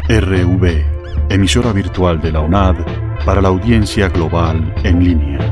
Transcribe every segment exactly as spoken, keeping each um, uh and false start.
R V, emisora virtual de la UNAD para la audiencia global en línea.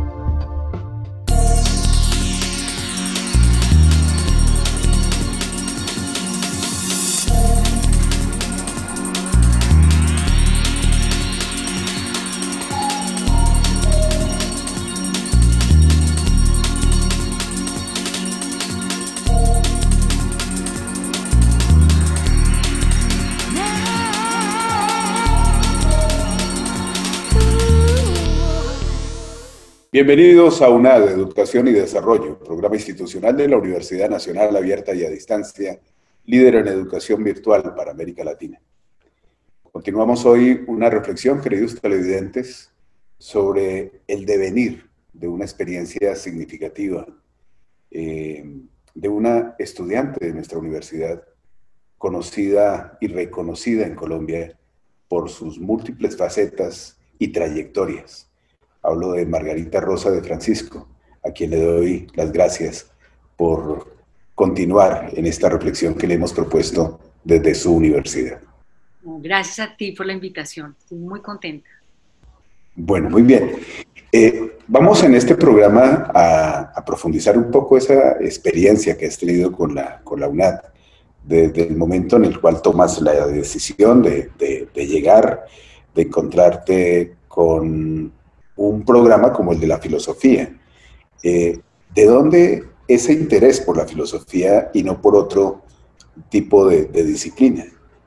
Bienvenidos a UNAD, Educación y Desarrollo, programa institucional de la Universidad Nacional Abierta y a Distancia, líder en educación virtual para América Latina. Continuamos hoy una reflexión, queridos televidentes, sobre el devenir de una experiencia significativa eh, de una estudiante de nuestra universidad, conocida y reconocida en Colombia por sus múltiples facetas y trayectorias. Hablo de Margarita Rosa de Francisco, a quien le doy las gracias por continuar en esta reflexión que le hemos propuesto desde su universidad. Gracias a ti por la invitación, estoy muy contenta. Bueno, muy bien. Eh, vamos en este programa a, a profundizar un poco esa experiencia que has tenido con la, con la UNAD, desde el momento en el cual tomas la decisión de, de, de llegar, de encontrarte con un programa como el de la filosofía. Eh, ¿De dónde ese interés por la filosofía y no por otro tipo de, de disciplina?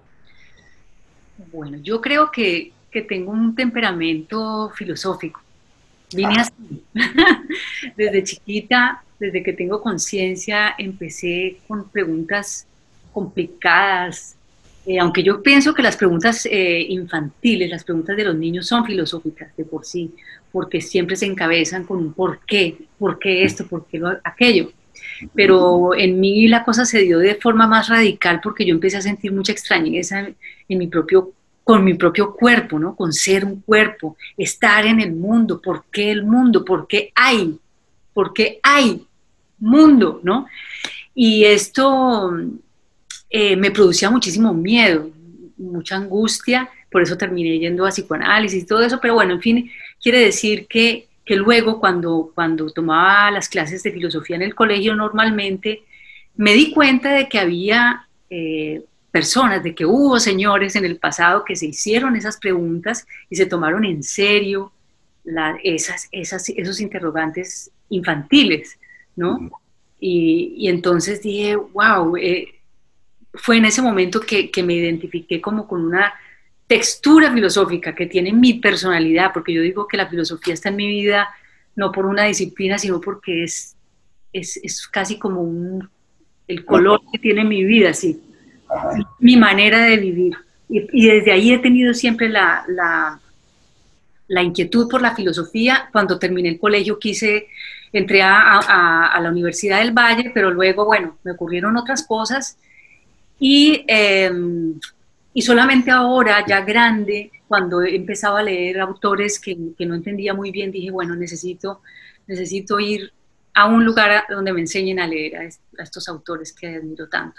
Bueno, yo creo que, que tengo un temperamento filosófico. Vine ah. así. Desde chiquita, desde que tengo conciencia, empecé con preguntas complicadas. Eh, aunque yo pienso que las preguntas eh, infantiles, las preguntas de los niños son filosóficas de por sí, porque siempre se encabezan con un por qué, por qué esto, por qué lo, aquello. Pero en mí la cosa se dio de forma más radical porque yo empecé a sentir mucha extrañeza en, en mi propio, con mi propio cuerpo, ¿no? Con ser un cuerpo, estar en el mundo, ¿por qué el mundo? ¿Por qué hay? ¿Por qué hay mundo? ¿No? Y esto Eh, me producía muchísimo miedo, mucha angustia, por eso terminé yendo a psicoanálisis y todo eso, pero bueno, en fin, quiere decir que, que luego cuando, cuando tomaba las clases de filosofía en el colegio normalmente, me di cuenta de que había eh, personas, de que hubo señores en el pasado que se hicieron esas preguntas y se tomaron en serio la, esas, esas, esos interrogantes infantiles, ¿no? Y, y entonces dije, wow, eh, fue en ese momento que, que me identifiqué como con una textura filosófica que tiene mi personalidad, porque yo digo que la filosofía está en mi vida no por una disciplina, sino porque es, es, es casi como un, el color que tiene mi vida, sí, mi manera de vivir. Y, y desde ahí he tenido siempre la, la, la inquietud por la filosofía. Cuando terminé el colegio quise, entré a, a, a la Universidad del Valle, pero luego, bueno, me ocurrieron otras cosas. Y, eh, y solamente ahora, ya grande, cuando he empezado a leer autores que, que no entendía muy bien, dije, bueno, necesito, necesito ir a un lugar donde me enseñen a leer a, est a estos autores que admiro tanto.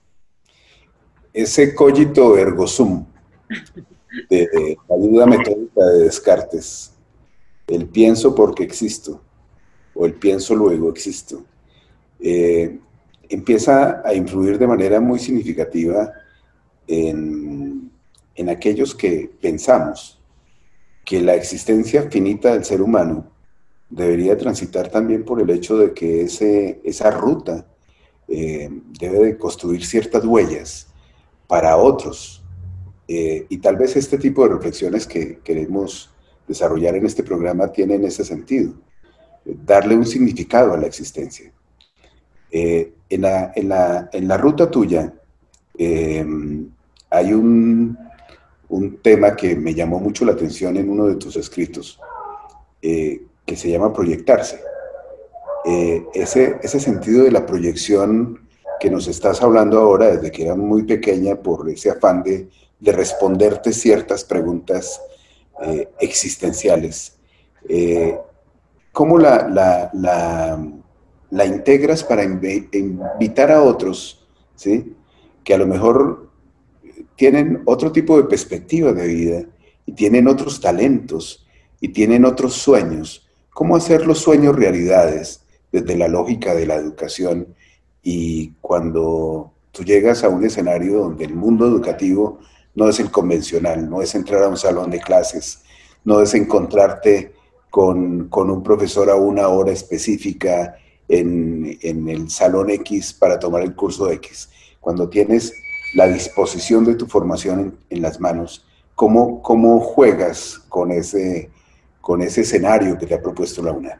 Ese cogito ergo sum, de, de la duda metódica de Descartes, el pienso porque existo, o el pienso luego existo, eh, empieza a influir de manera muy significativa en, en aquellos que pensamos que la existencia finita del ser humano debería transitar también por el hecho de que ese, esa ruta eh, debe de construir ciertas huellas para otros. Eh, y tal vez este tipo de reflexiones que queremos desarrollar en este programa tienen ese sentido, eh, darle un significado a la existencia. Eh, en, la, en, la, en la ruta tuya eh, hay un, un tema que me llamó mucho la atención en uno de tus escritos, eh, que se llama proyectarse. Eh, ese, ese sentido de la proyección que nos estás hablando ahora, desde que era muy pequeña, por ese afán de, de responderte ciertas preguntas eh, existenciales. Eh, ¿Cómo la... la, la la integras para invitar a otros, ¿sí? Que a lo mejor tienen otro tipo de perspectiva de vida y tienen otros talentos y tienen otros sueños. ¿Cómo hacer los sueños realidades desde la lógica de la educación? Y cuando tú llegas a un escenario donde el mundo educativo no es el convencional, no es entrar a un salón de clases, no es encontrarte con, con un profesor a una hora específica en, en el salón X para tomar el curso X. Cuando tienes la disposición de tu formación en, en las manos, ¿cómo, cómo juegas con ese, con ese escenario que te ha propuesto la UNAM?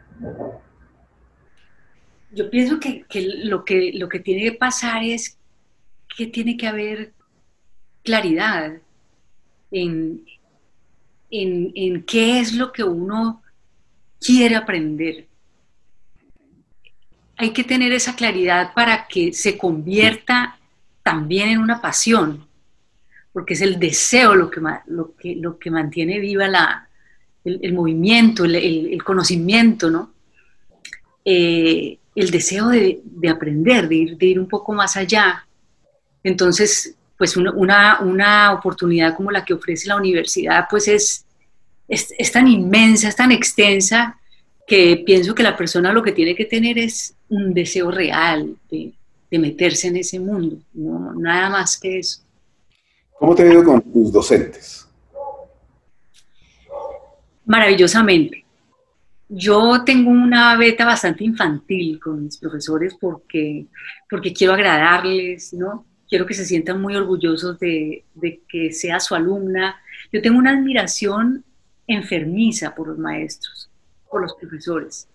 Yo pienso que, que, lo que lo que tiene que pasar es que tiene que haber claridad en, en, en qué es lo que uno quiere aprender. Hay que tener esa claridad para que se convierta también en una pasión, porque es el deseo lo que, lo que, lo que mantiene viva la, el, el movimiento, el, el, el conocimiento, ¿no? Eh, el deseo de, de aprender, de ir, de ir un poco más allá. Entonces, pues una, una, una oportunidad como la que ofrece la universidad, pues es, es, es tan inmensa, es tan extensa, que pienso que la persona lo que tiene que tener es un deseo real de, de meterse en ese mundo, no nada más que eso. ¿Cómo te ha ido con tus docentes? Maravillosamente. Yo tengo una beta bastante infantil con mis profesores porque, porque quiero agradarles, ¿no? Quiero que se sientan muy orgullosos de, de que sea su alumna. Yo tengo una admiración enfermiza por los maestros, por los profesores.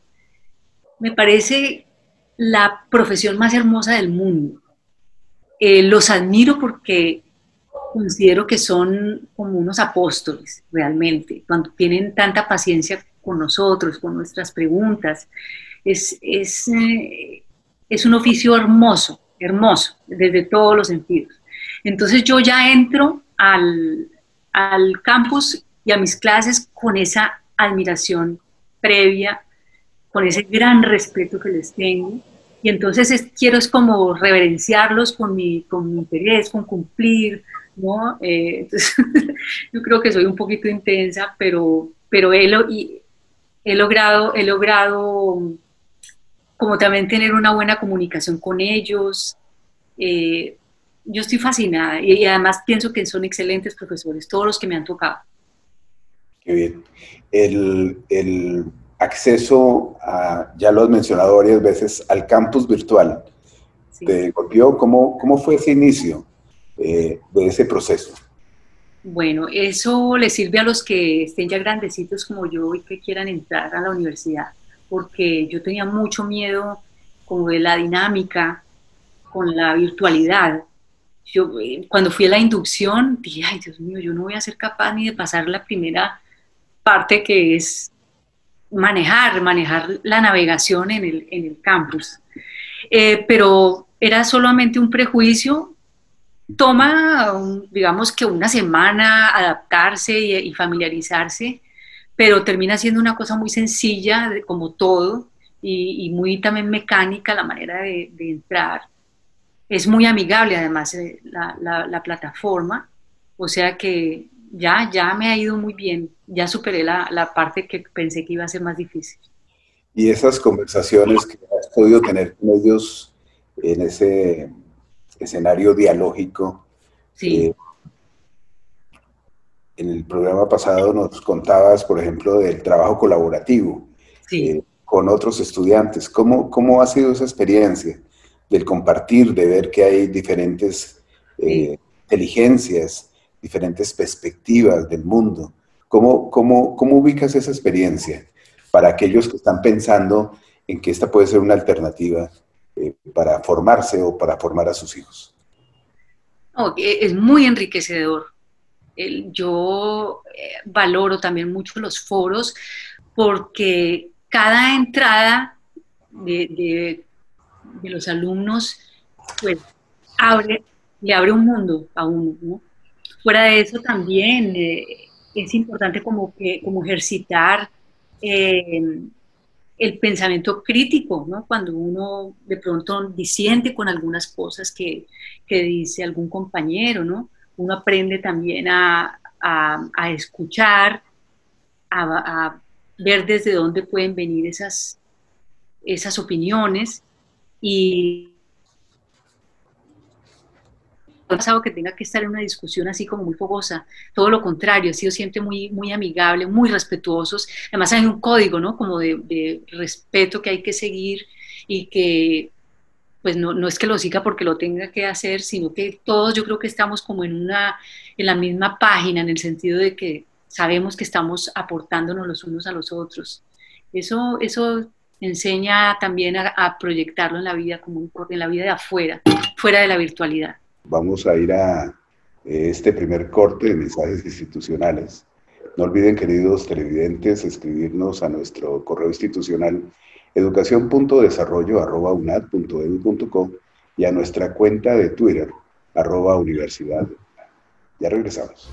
Me parece la profesión más hermosa del mundo. Eh, los admiro porque considero que son como unos apóstoles, realmente, cuando tienen tanta paciencia con nosotros, con nuestras preguntas. Es, es, eh, es un oficio hermoso, hermoso, desde todos los sentidos. Entonces yo ya entro al, al campus y a mis clases con esa admiración previa, con ese gran respeto que les tengo. Y entonces es, quiero es como reverenciarlos con mi, con mi interés, con cumplir, ¿no? Eh, entonces, yo creo que soy un poquito intensa, pero, pero he, lo, y he, logrado, he logrado como también tener una buena comunicación con ellos. Eh, yo estoy fascinada y, y además pienso que son excelentes profesores, todos los que me han tocado. Qué bien. El, el acceso, a, ya lo has mencionado varias veces, al campus virtual. Sí. ¿Te golpeó? ¿Cómo, cómo fue ese inicio eh, de ese proceso? Bueno, eso le sirve a los que estén ya grandecitos como yo y que quieran entrar a la universidad, porque yo tenía mucho miedo como de la dinámica con la virtualidad. Yo cuando fui a la inducción dije, ay Dios mío, yo no voy a ser capaz ni de pasar la primera parte, que es manejar, manejar la navegación en el, en el campus. Eh, pero era solamente un prejuicio. Toma, digamos que una semana adaptarse y, y familiarizarse, pero termina siendo una cosa muy sencilla, de, como todo, y, y muy también mecánica la manera de, de entrar. Es muy amigable además eh, la, la, la plataforma, o sea que ya, ya me ha ido muy bien, ya superé la, la parte que pensé que iba a ser más difícil. Y esas conversaciones que has podido tener con ellos en ese escenario dialógico, sí. eh, en el programa pasado nos contabas, por ejemplo, del trabajo colaborativo sí. eh, con otros estudiantes. ¿Cómo, ¿Cómo ha sido esa experiencia del compartir, de ver que hay diferentes eh, sí. inteligencias, diferentes perspectivas del mundo? ¿Cómo, cómo, ¿Cómo ubicas esa experiencia para aquellos que están pensando en que esta puede ser una alternativa eh, para formarse o para formar a sus hijos? Oh, es muy enriquecedor. Yo valoro también mucho los foros porque cada entrada de, de, de los alumnos pues, abre, le abre un mundo a uno, ¿no? Fuera de eso también eh, es importante como, que, como ejercitar eh, el pensamiento crítico, ¿no? Cuando uno de pronto disiente con algunas cosas que, que dice algún compañero, ¿no? uno aprende también a, a, a escuchar, a, a ver desde dónde pueden venir esas, esas opiniones, y no ha pasado que tenga que estar en una discusión así como muy fogosa, todo lo contrario, ha sido siempre muy, muy amigable, muy respetuosos. Además hay un código, ¿no? Como de, de respeto que hay que seguir, y que pues no, no es que lo siga porque lo tenga que hacer, sino que todos yo creo que estamos como en, una, en la misma página, en el sentido de que sabemos que estamos aportándonos los unos a los otros. Eso, eso enseña también a, a proyectarlo en la vida, como en la vida de afuera, fuera de la virtualidad. Vamos a ir a este primer corte de mensajes institucionales. No olviden, queridos televidentes, escribirnos a nuestro correo institucional educación punto desarrollo arroba unad punto edu punto co y a nuestra cuenta de Twitter, arroba universidad. Ya regresamos.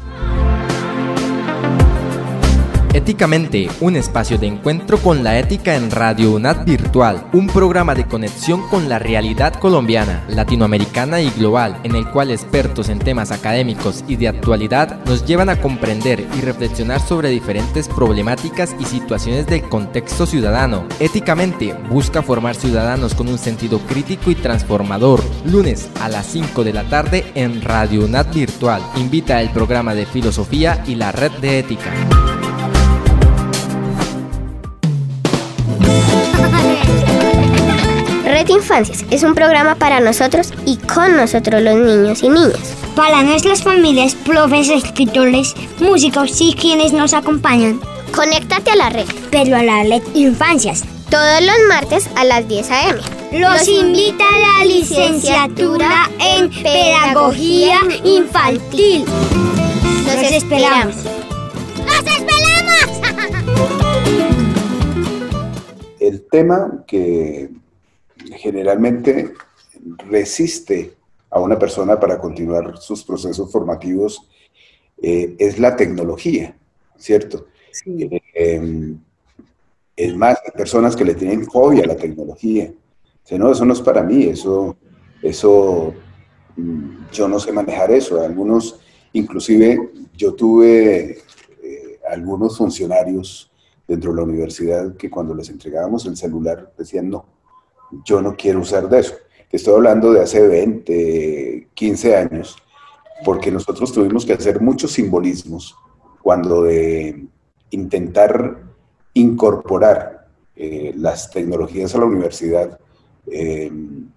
Éticamente, un espacio de encuentro con la ética en Radio UNAD Virtual, un programa de conexión con la realidad colombiana, latinoamericana y global, en el cual expertos en temas académicos y de actualidad nos llevan a comprender y reflexionar sobre diferentes problemáticas y situaciones del contexto ciudadano. Éticamente, busca formar ciudadanos con un sentido crítico y transformador. Lunes a las cinco de la tarde en Radio UNAD Virtual. Invita el programa de filosofía y la red de ética. Red Infancias es un programa para nosotros y con nosotros los niños y niñas. Para nuestras familias, profes, escritores, músicos y quienes nos acompañan. Conéctate a la red. Pero a la Red Infancias. Todos los martes a las diez a eme Los, los invita a la licenciatura en Pedagogía Infantil. Los, los esperamos. ¡Los esperamos! El tema que generalmente resiste a una persona para continuar sus procesos formativos eh, es la tecnología, ¿cierto? Sí. Eh, es más, hay personas que le tienen fobia a la tecnología. Dicen, no, eso no es para mí, eso, eso, yo no sé manejar eso. Algunos, inclusive, yo tuve eh, algunos funcionarios dentro de la universidad que cuando les entregábamos el celular decían, no, yo no quiero usar de eso. Te estoy hablando de hace veinte, quince años, porque nosotros tuvimos que hacer muchos simbolismos cuando de intentar incorporar eh, las tecnologías a la universidad, eh,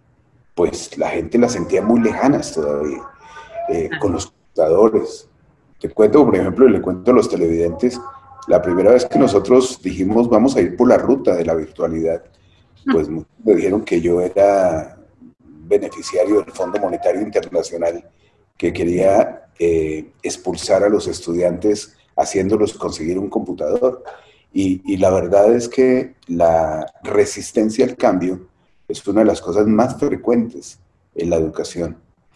pues la gente las sentía muy lejanas todavía, eh, con los computadores. Te cuento, por ejemplo, y le cuento a los televidentes, la primera vez que nosotros dijimos vamos a ir por la ruta de la virtualidad, pues me dijeron que yo era beneficiario del Fondo Monetario Internacional, que quería eh, expulsar a los estudiantes haciéndolos conseguir un computador. Y, y la verdad es que la resistencia al cambio es una de las cosas más frecuentes en la educación.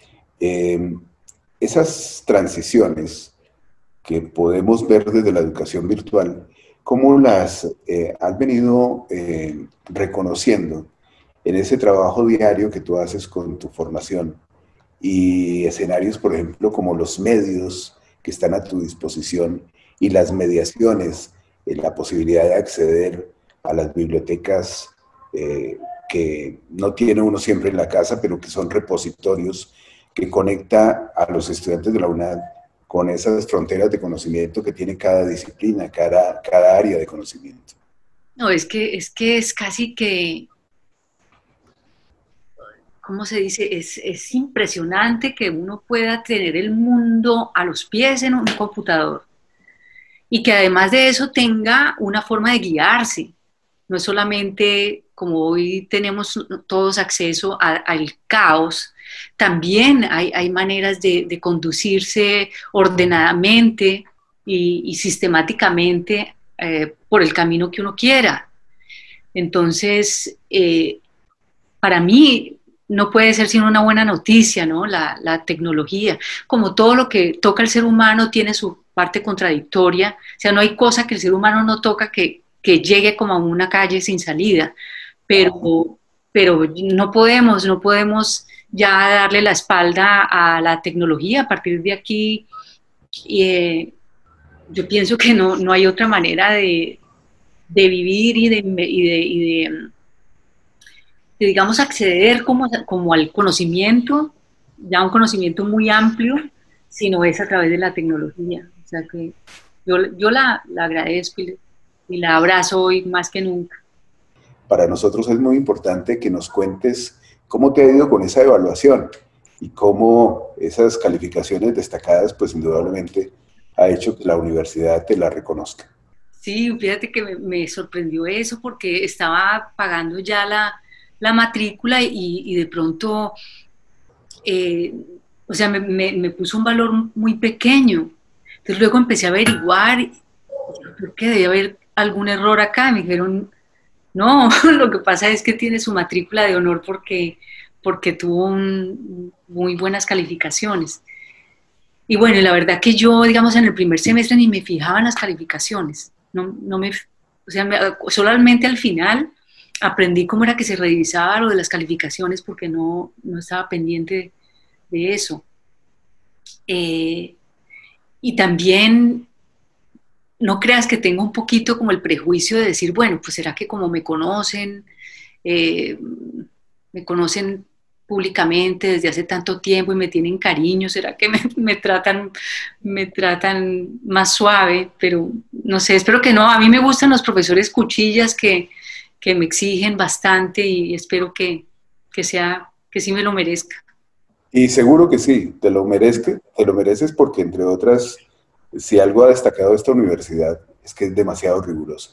Eh, esas transiciones que podemos ver desde la educación virtual, ¿cómo las eh, has venido eh, reconociendo en ese trabajo diario que tú haces con tu formación? Y escenarios, por ejemplo, como los medios que están a tu disposición y las mediaciones, eh, la posibilidad de acceder a las bibliotecas eh, que no tiene uno siempre en la casa, pero que son repositorios que conecta a los estudiantes de la UNAD con esas fronteras de conocimiento que tiene cada disciplina, cada, cada área de conocimiento. No, es que, es que es casi que, ¿cómo se dice? Es, es impresionante que uno pueda tener el mundo a los pies en un computador y que además de eso tenga una forma de guiarse. No es solamente, como hoy tenemos todos acceso a, al caos, también hay, hay maneras de, de conducirse ordenadamente y, y sistemáticamente eh, por el camino que uno quiera. Entonces, eh, para mí no puede ser sino una buena noticia, ¿no? La, la tecnología, como todo lo que toca el ser humano tiene su parte contradictoria, o sea, no hay cosa que el ser humano no toca que, que llegue como a una calle sin salida, pero, pero no podemos, no podemos ya darle la espalda a la tecnología a partir de aquí. Y, eh, yo pienso que no, no hay otra manera de, de vivir y de, y de, y de, de, digamos, acceder como, como al conocimiento, ya un conocimiento muy amplio, sino es a través de la tecnología. O sea que yo, yo la, la agradezco y, y la abrazo hoy más que nunca. Para nosotros es muy importante que nos cuentes cómo te ha ido con esa evaluación y cómo esas calificaciones destacadas, pues indudablemente ha hecho que la universidad te la reconozca. Sí, fíjate que me, me sorprendió eso porque estaba pagando ya la, la matrícula y, y de pronto, eh, o sea, me, me, me puso un valor muy pequeño. Entonces luego empecé a averiguar, y creo que debe haber algún error acá. Me dijeron, no, lo que pasa es que tiene su matrícula de honor porque, porque tuvo un, muy buenas calificaciones. Y bueno, la verdad que yo, digamos, en el primer semestre ni me fijaba en las calificaciones. No, no me, o sea, me, solamente al final aprendí cómo era que se revisaba lo de las calificaciones porque no, no estaba pendiente de, de eso. Eh, y también, no creas que tengo un poquito como el prejuicio de decir, bueno, pues será que como me conocen, eh, me conocen públicamente desde hace tanto tiempo y me tienen cariño, será que me, me tratan me tratan más suave, pero no sé, espero que no. A mí me gustan los profesores cuchillas que, que me exigen bastante y espero que, que sea, que sí me lo merezca. Y seguro que sí, te lo merezca, te lo mereces porque, entre otras, si algo ha destacado esta universidad es que es demasiado rigurosa.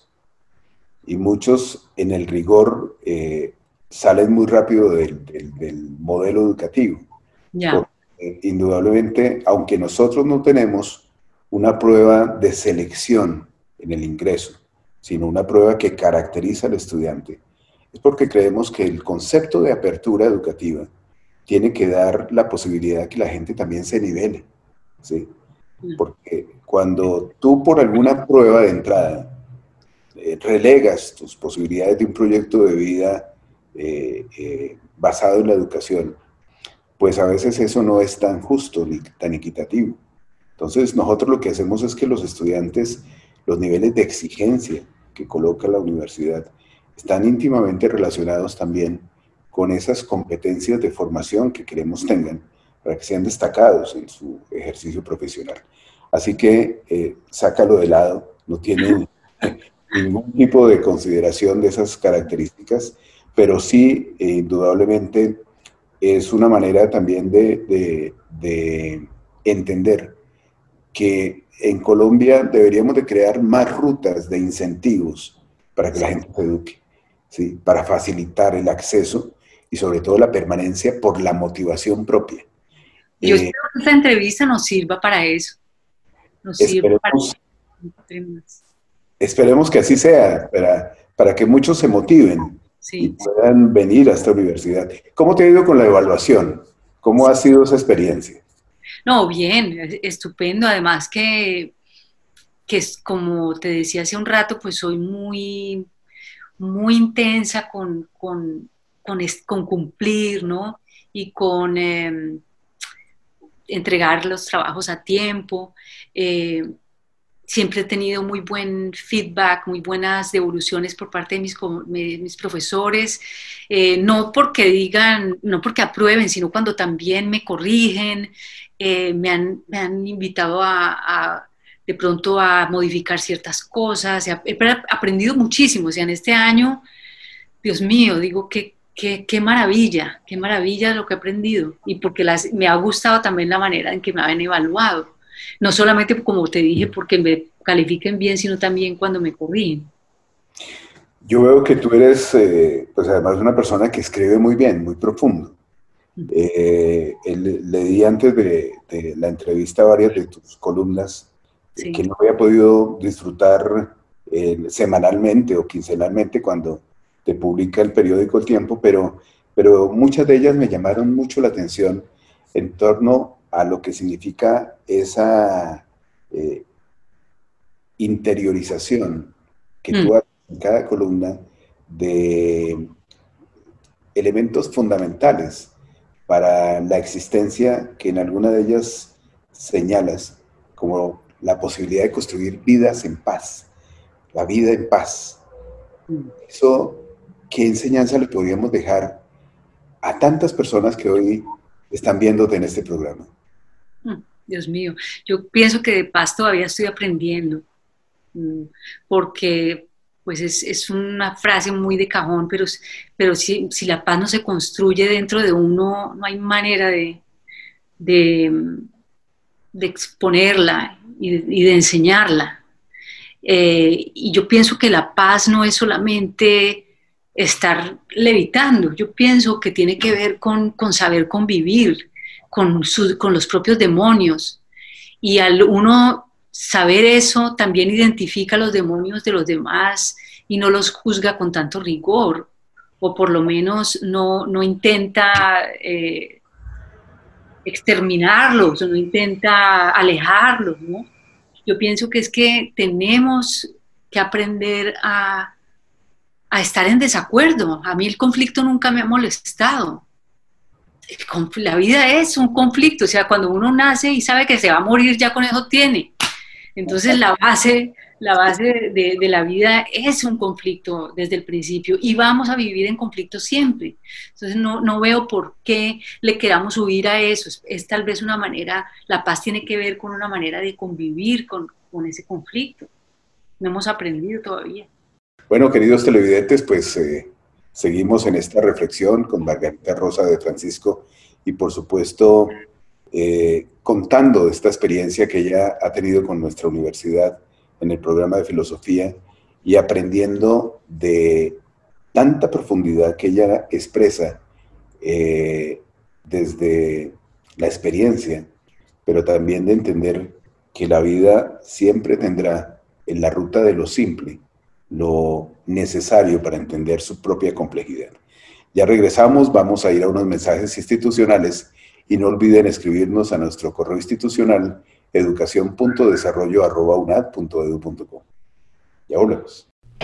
Y muchos en el rigor eh, salen muy rápido del, del, del modelo educativo. Ya. Porque, indudablemente, aunque nosotros no tenemos una prueba de selección en el ingreso, sino una prueba que caracteriza al estudiante, es porque creemos que el concepto de apertura educativa tiene que dar la posibilidad de que la gente también se nivele, ¿sí? Porque cuando tú por alguna prueba de entrada eh, relegas tus posibilidades de un proyecto de vida eh, eh, basado en la educación, pues a veces eso no es tan justo ni tan equitativo. Entonces nosotros lo que hacemos es que los estudiantes, los niveles de exigencia que coloca la universidad, están íntimamente relacionados también con esas competencias de formación que queremos tengan para que sean destacados en su ejercicio profesional. Así que eh, sácalo de lado, no tiene ningún tipo de consideración de esas características, pero sí, eh, indudablemente, es una manera también de, de, de entender que en Colombia deberíamos de crear más rutas de incentivos para que la gente se eduque, ¿sí? Para facilitar el acceso y sobre todo la permanencia por la motivación propia. Yo Eh, espero que esta entrevista nos sirva para eso. Nos sirva para... Esperemos que así sea, para, para que muchos se motiven sí, y puedan venir a esta universidad. ¿Cómo te ha ido con la evaluación? ¿Cómo ha sido esa experiencia? No, bien, estupendo. Además que, que es, como te decía hace un rato, pues soy muy, muy intensa con, con, con, con cumplir, ¿no? Y con eh, entregar los trabajos a tiempo. Eh, siempre he tenido muy buen feedback, muy buenas devoluciones por parte de mis, de mis profesores, eh, no porque digan, no porque aprueben, sino cuando también me corrigen, eh, me, han, me han invitado a, a de pronto a modificar ciertas cosas, he, he aprendido muchísimo, o sea, en este año, Dios mío, digo que Qué, qué maravilla, qué maravilla lo que he aprendido y porque las, me ha gustado también la manera en que me han evaluado. No solamente, como te dije, porque me califiquen bien, sino también cuando me corrigen. Yo veo que tú eres, eh, pues además una persona que escribe muy bien, muy profundo. Eh, el, leí antes de, de la entrevista varias de tus columnas sí. que no había podido disfrutar eh, semanalmente o quincenalmente cuando te publica el periódico El Tiempo, pero, pero muchas de ellas me llamaron mucho la atención en torno a lo que significa esa eh, interiorización que mm. tú haces en cada columna de elementos fundamentales para la existencia que en alguna de ellas señalas como la posibilidad de construir vidas en paz, la vida en paz. Eso, ¿qué enseñanza le podríamos dejar a tantas personas que hoy están viéndote en este programa? Dios mío, yo pienso que de paz todavía estoy aprendiendo, porque pues es, es una frase muy de cajón, pero, pero si, si la paz no se construye dentro de uno, no hay manera de, de, de exponerla y de, y de enseñarla. Eh, y yo pienso que la paz no es solamente estar levitando, yo pienso que tiene que ver con, con saber convivir con, su, con los propios demonios, y al uno saber eso también identifica los demonios de los demás y no los juzga con tanto rigor, o por lo menos no, no intenta eh, exterminarlos, o no intenta alejarlos, ¿no? Yo pienso que es que tenemos que aprender a, a estar en desacuerdo. A mí el conflicto nunca me ha molestado. La vida es un conflicto, o sea, cuando uno nace y sabe que se va a morir, ya con eso tiene. Entonces la base, la base de, de la vida es un conflicto desde el principio, y vamos a vivir en conflicto siempre. Entonces no, no veo por qué le queramos huir a eso. Es, es tal vez una manera, la paz tiene que ver con una manera de convivir con, con ese conflicto. No hemos aprendido todavía. Bueno, queridos televidentes, pues eh, seguimos en esta reflexión con Margarita Rosa de Francisco, y por supuesto eh, contando de esta experiencia que ella ha tenido con nuestra universidad en el programa de filosofía, y aprendiendo de tanta profundidad que ella expresa eh, desde la experiencia, pero también de entender que la vida siempre tendrá en la ruta de lo simple lo necesario para entender su propia complejidad. Ya regresamos, vamos a ir a unos mensajes institucionales, y no olviden escribirnos a nuestro correo institucional educación punto desarrollo arroba unad punto edu punto co. Ya volvemos.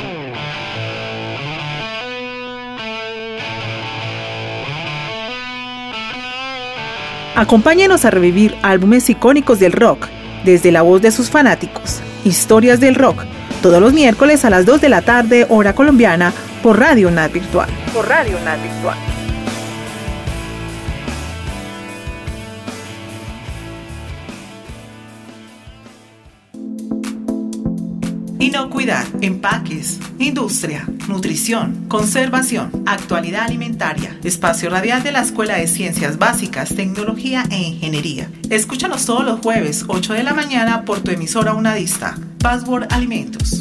Acompáñenos a revivir álbumes icónicos del rock, desde la voz de sus fanáticos. Historias del rock, todos los miércoles a las dos de la tarde, hora colombiana, por Radio UNAD Virtual. Por Radio UNAD Virtual. Inocuidad, empaques, industria, nutrición, conservación, actualidad alimentaria. Espacio radial de la Escuela de Ciencias Básicas, Tecnología e Ingeniería. Escúchanos todos los jueves, ocho de la mañana, por tu emisora unadista. Password Alimentos.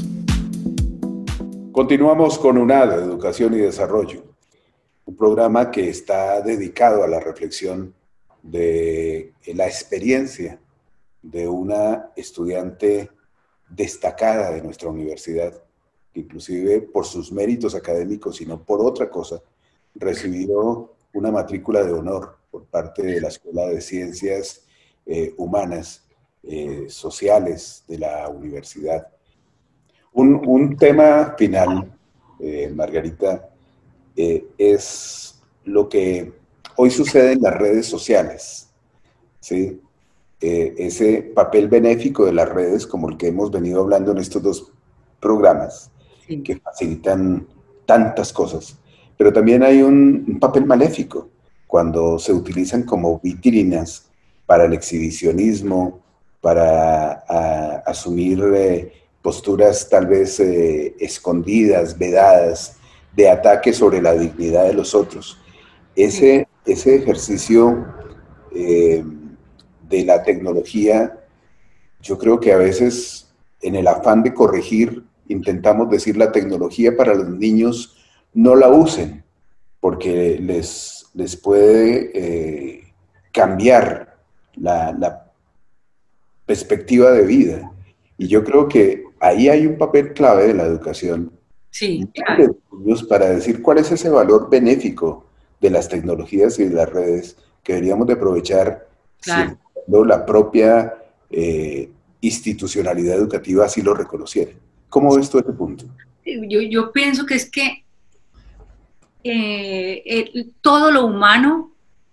Continuamos con UNAD, Educación y Desarrollo, un programa que está dedicado a la reflexión de la experiencia de una estudiante destacada de nuestra universidad, que inclusive por sus méritos académicos y no por otra cosa, recibió una matrícula de honor por parte de la Escuela de Ciencias eh, Humanas, eh, Sociales de la universidad. Un, un tema final, eh, Margarita, eh, es lo que hoy sucede en las redes sociales, ¿sí? Eh, ese papel benéfico de las redes, como el que hemos venido hablando en estos dos programas, sí, que facilitan tantas cosas, pero también hay un, un papel maléfico cuando se utilizan como vitrinas para el exhibicionismo, para a, asumir eh, posturas tal vez eh, escondidas, vedadas, de ataque sobre la dignidad de los otros. Ese, ese ejercicio eh, de la tecnología, yo creo que a veces en el afán de corregir intentamos decir la tecnología para los niños no la usen, porque les, les puede eh, cambiar la, la perspectiva de vida. Y yo creo que ahí hay un papel clave de la educación, sí, claro, para decir cuál es ese valor benéfico de las tecnologías y de las redes que deberíamos de aprovechar, claro, si la propia eh, institucionalidad educativa así lo reconociera. ¿Cómo ves tú este punto? Yo, yo pienso que es que eh, el, todo lo humano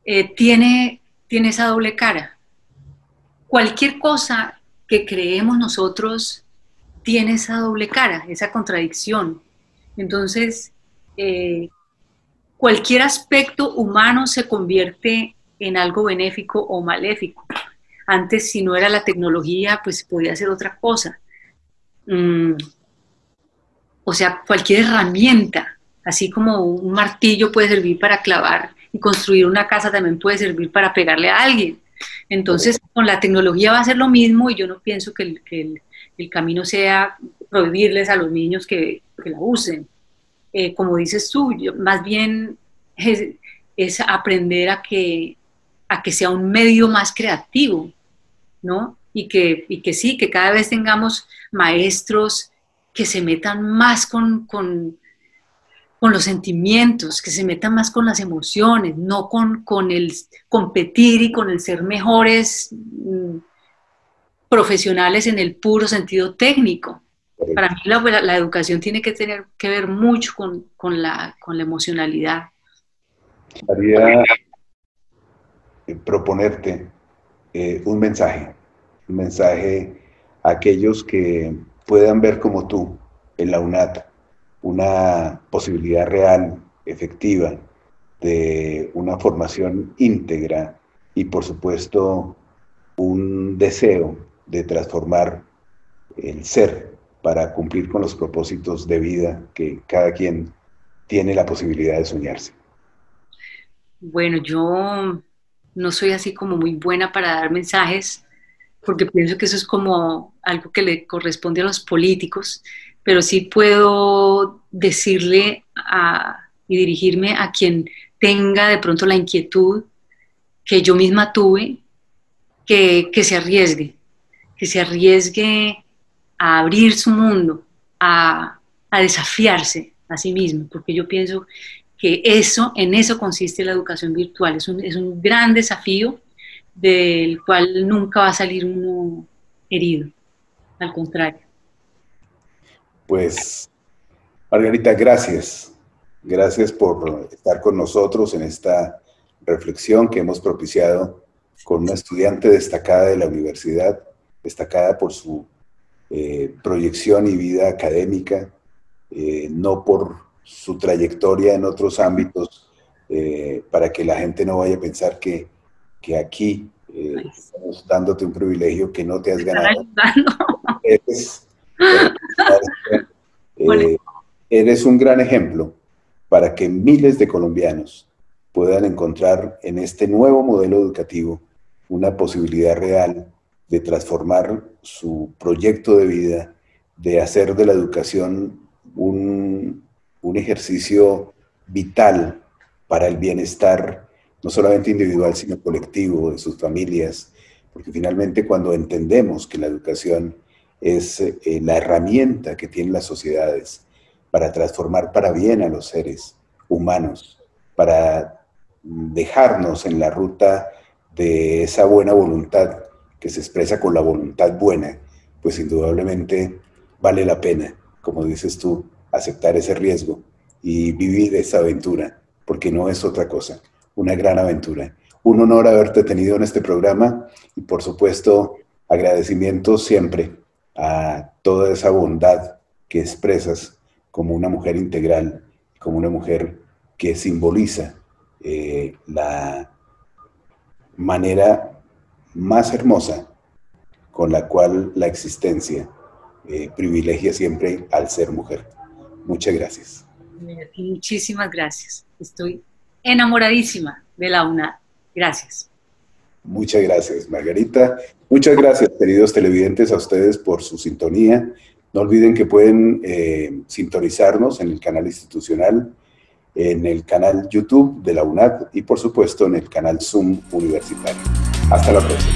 eh, tiene, tiene esa doble cara. Cualquier cosa que creemos nosotros tiene esa doble cara, esa contradicción. Entonces, eh, cualquier aspecto humano se convierte en algo benéfico o maléfico. Antes, si no era la tecnología, pues podía ser otra cosa. Mm, o sea, cualquier herramienta, así como un martillo puede servir para clavar y construir una casa, también puede servir para pegarle a alguien. Entonces, con la tecnología va a ser lo mismo, y yo no pienso que el, que el, el camino sea prohibirles a los niños que, que la usen. Eh, como dices tú, yo, más bien es, es aprender a que, a que sea un medio más creativo, ¿no? Y que, y que sí, que cada vez tengamos maestros que se metan más con, con, con los sentimientos, que se metan más con las emociones, no con, con el competir y con el ser mejores mmm, profesionales en el puro sentido técnico. Para mí la, la educación tiene que tener que ver mucho con, con, la, con la emocionalidad. Quería proponerte eh, un mensaje, un mensaje a aquellos que puedan ver como tú en la UNAD una posibilidad real, efectiva, de una formación íntegra y, por supuesto, un deseo de transformar el ser para cumplir con los propósitos de vida que cada quien tiene la posibilidad de soñarse. Bueno, yo no soy así como muy buena para dar mensajes, porque pienso que eso es como algo que le corresponde a los políticos, pero sí puedo decirle a, y dirigirme a quien tenga de pronto la inquietud que yo misma tuve, que, que se arriesgue, que se arriesgue a abrir su mundo, a, a desafiarse a sí mismo, porque yo pienso que eso, en eso consiste la educación virtual. Es un, es un gran desafío del cual nunca va a salir uno herido, al contrario. Pues, Margarita, gracias. Gracias por estar con nosotros en esta reflexión que hemos propiciado con una estudiante destacada de la universidad, destacada por su eh, proyección y vida académica, eh, no por su trayectoria en otros ámbitos, eh, para que la gente no vaya a pensar que, que aquí eh, estamos dándote un privilegio que no te has ganado. Eres, eh, eres un gran ejemplo para que miles de colombianos puedan encontrar en este nuevo modelo educativo una posibilidad real de transformar su proyecto de vida, de hacer de la educación un, un ejercicio vital para el bienestar, no solamente individual, sino colectivo, de sus familias, porque finalmente cuando entendemos que la educación es eh, la herramienta que tienen las sociedades para transformar para bien a los seres humanos, para dejarnos en la ruta de esa buena voluntad que se expresa con la voluntad buena, pues indudablemente vale la pena, como dices tú, aceptar ese riesgo y vivir esa aventura, porque no es otra cosa, una gran aventura. Un honor haberte tenido en este programa y, por supuesto, agradecimiento siempre a toda esa bondad que expresas como una mujer integral, como una mujer que simboliza eh, la manera más hermosa con la cual la existencia eh, privilegia siempre al ser mujer. Muchas gracias. Muchísimas gracias. Estoy enamoradísima de la UNAD. Gracias. Muchas gracias, Margarita. Muchas gracias, queridos televidentes, a ustedes por su sintonía. No olviden que pueden eh, sintonizarnos en el canal institucional, en el canal YouTube de la UNAD y, por supuesto, en el canal Zoom Universitario. Hasta la próxima.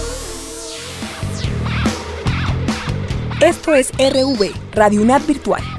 Esto es R V, Radio UNAD Virtual.